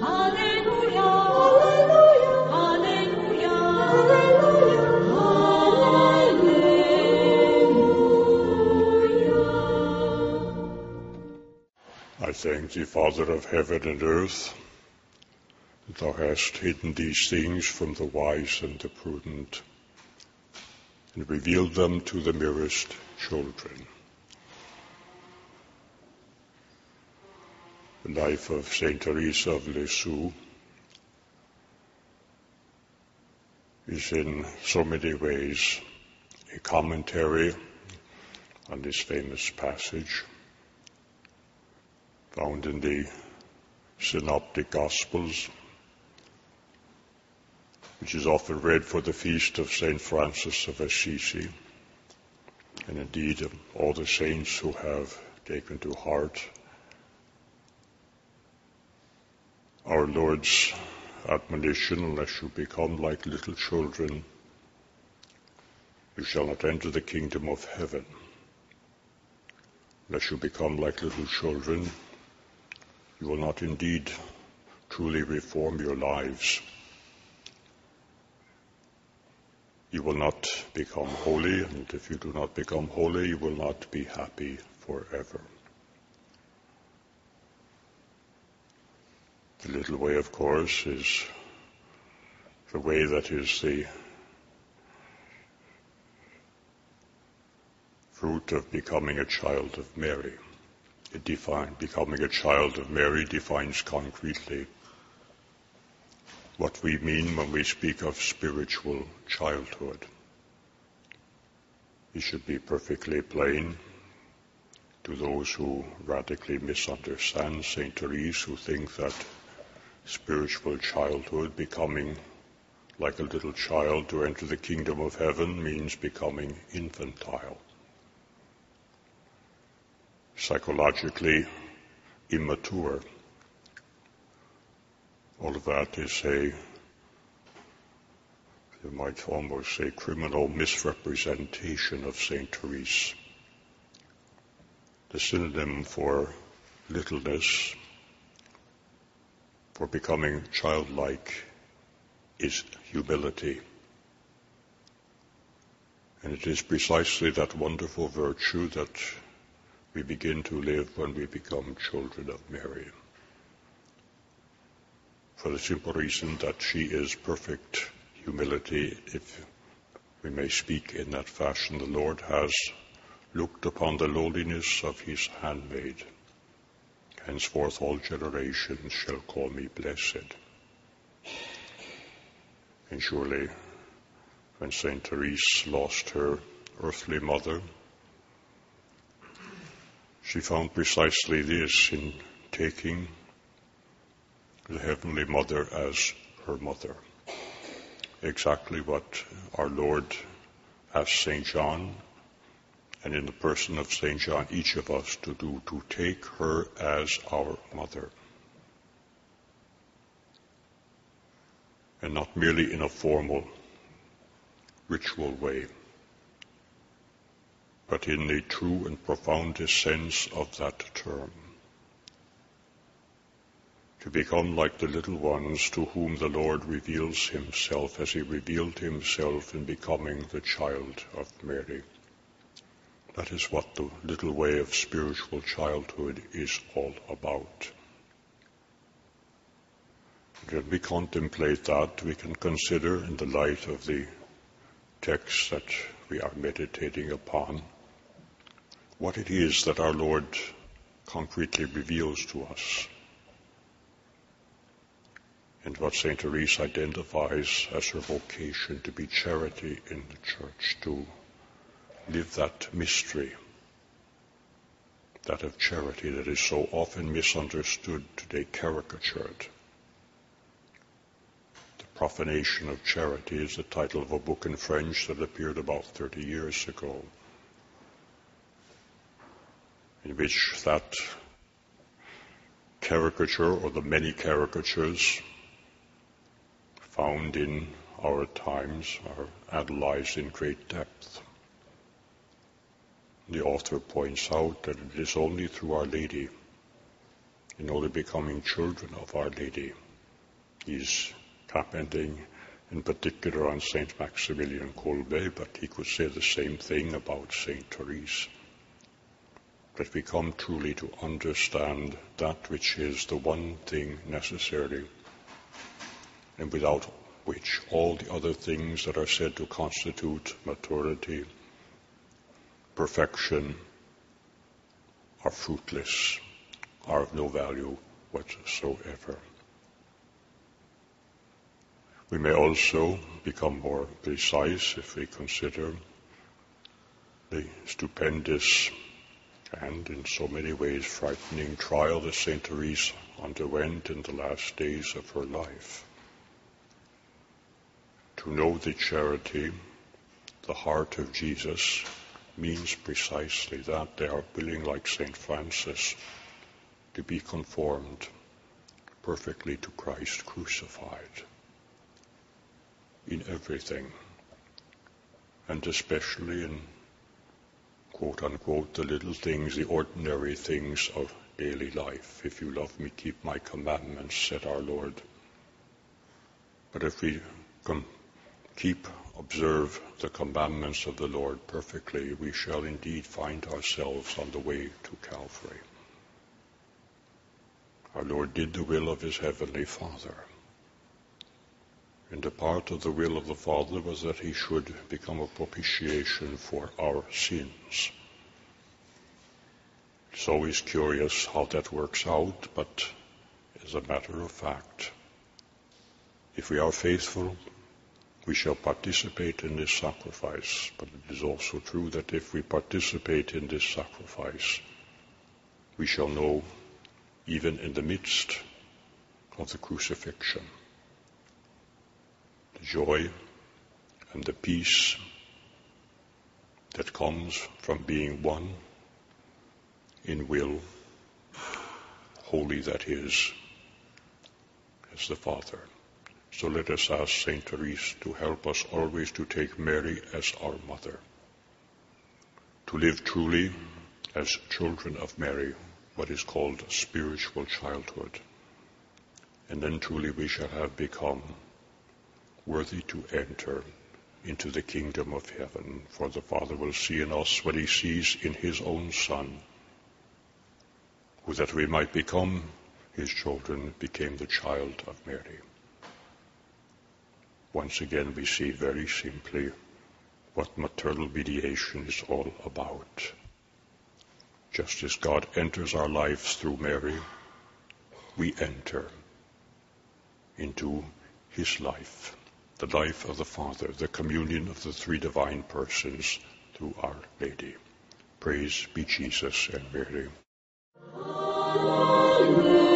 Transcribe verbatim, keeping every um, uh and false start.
I thank thee, Father of heaven and earth, that thou hast hidden these things from the wise and the prudent, and revealed them to the merest children. The life of Saint Teresa of Lisieux is in so many ways a commentary on this famous passage found in the Synoptic Gospels, which is often read for the feast of Saint Francis of Assisi, and indeed all the saints who have taken to heart our Lord's admonition, unless you become like little children, you shall not enter the kingdom of heaven. Unless you become like little children, you will not indeed truly reform your lives. You will not become holy, and if you do not become holy, you will not be happy forever. The little way, of course, is the way that is the fruit of becoming a child of Mary. It defines, becoming a child of Mary defines concretely what we mean when we speak of spiritual childhood. It should be perfectly plain to those who radically misunderstand Saint Therese, who think that spiritual childhood, becoming like a little child to enter the kingdom of heaven, means becoming infantile, psychologically immature. All of that is a, you might almost say, criminal misrepresentation of Saint Therese. The synonym for littleness, for becoming childlike, is humility. And it is precisely that wonderful virtue that we begin to live when we become children of Mary. For the simple reason that she is perfect humility, if we may speak in that fashion. The Lord has looked upon the lowliness of his handmaid. Henceforth all generations shall call me blessed. And surely, when Saint Therese lost her earthly mother, she found precisely this in taking the Heavenly Mother as her mother. Exactly what our Lord asked Saint John, and in the person of Saint John, each of us to do, to take her as our mother. And not merely in a formal, ritual way, but in the true and profoundest sense of that term. To become like the little ones to whom the Lord reveals himself as he revealed himself in becoming the child of Mary. That is what the little way of spiritual childhood is all about. When we contemplate that, we can consider in the light of the text that we are meditating upon what it is that our Lord concretely reveals to us, and what Saint Therese identifies as her vocation to be charity in the Church, to live that mystery, that of charity that is so often misunderstood today, caricatured. The Profanation of Charity is the title of a book in French that appeared about thirty years ago, in which that caricature, or the many caricatures found in our times, are analyzed in great depth. The author points out that it is only through Our Lady, in only becoming children of Our Lady, He's commenting in particular on Saint Maximilian Kolbe, but he could say the same thing about Saint Therese. That we come truly to understand that which is the one thing necessary, and without which all the other things that are said to constitute maturity, perfection, are fruitless, are of no value whatsoever. We may also become more precise if we consider the stupendous and in so many ways frightening trial that Saint Therese underwent in the last days of her life. To know the charity, the heart of Jesus, means precisely that. They are willing, like Saint Francis, to be conformed perfectly to Christ crucified in everything, and especially in, quote unquote, the little things, the ordinary things of daily life. If you love me, keep my commandments, said our Lord. But if we can keep, observe the commandments of the Lord perfectly, we shall indeed find ourselves on the way to Calvary. Our Lord did the will of his heavenly Father. And a part of the will of the Father was that he should become a propitiation for our sins. It's always curious how that works out, but as a matter of fact, if we are faithful, we shall participate in this sacrifice. But it is also true that if we participate in this sacrifice, we shall know, even in the midst of the crucifixion, the joy and the peace that comes from being one in will, holy that is, as the Father. So let us ask Saint Therese to help us always to take Mary as our mother, to live truly as children of Mary, what is called spiritual childhood. And then truly we shall have become worthy to enter into the kingdom of heaven, for the Father will see in us what he sees in his own Son, who that we might become his children became the child of Mary. Once again we see very simply what maternal mediation is all about. Just as God enters our lives through Mary, we enter into his life, the life of the Father, the communion of the three divine persons through Our Lady. Praise be Jesus and Mary.